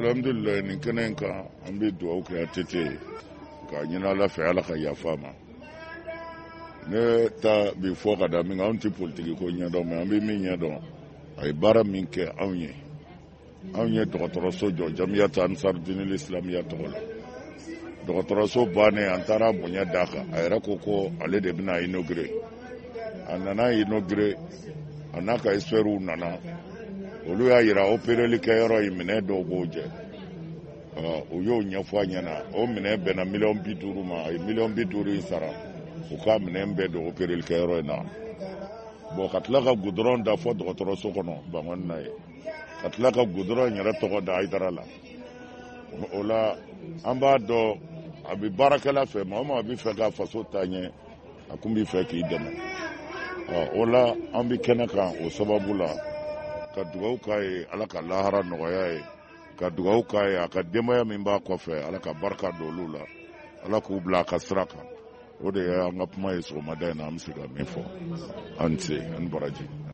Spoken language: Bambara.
alhamdulillah nin kɛnɛ kan an bɛ dugawu kɛ a tete ka ɲini Ala fɛ Ala ka yafa ma. Ne ta bi fɔ ka da min kan anw tɛ politiki ko ɲɛdɔn mais an bɛ min ɲɛdɔn a ye baara min kɛ anw ye dɔgɔtɔrɔso jɔ Jamiyat Ansar Dinil Islamiyya tɔgɔ la. Dɔgɔtɔrɔso bannen an taara bonya d'a kan a yɛrɛ ko ale de bɛna inaugurer a nana inaugurer a n'a ka experts nana olu y'a yira opéreli kɛyɔrɔ ye minɛn dɔw b'o jɛ o y'o ɲɛfɔ a ɲɛna o minɛn bɛnna $50,000 ma a ye $50,000 in sara u ka minɛn bɛɛ don opéreli kɛyɔrɔ in na bon ka tila ka goudron da fɔ dɔgɔtɔrɔso kɔnɔ Bangɔni na ye ka tila ka goudron yɛrɛ tɔgɔ da Hayidara la o la an b'a dɔn a bɛ baarakɛla fɛ maa o maa bɛ fɛ ka faso taa ɲɛ a kun bɛ fɛ k'i dɛmɛ o la an bɛ kɛnɛ kan o sababu la ka dugawu k'a ye Ala ka lahara nɔgɔya ye ka dugawu k'a ye a ka denbaya min b'a kɔfɛ Ala ka barika don olu la Ala k'u bila a ka sira kan o de ye an ka kuma ye sɔgɔmada in na an bɛ se ka min fɔ an ni ce an ni baraji.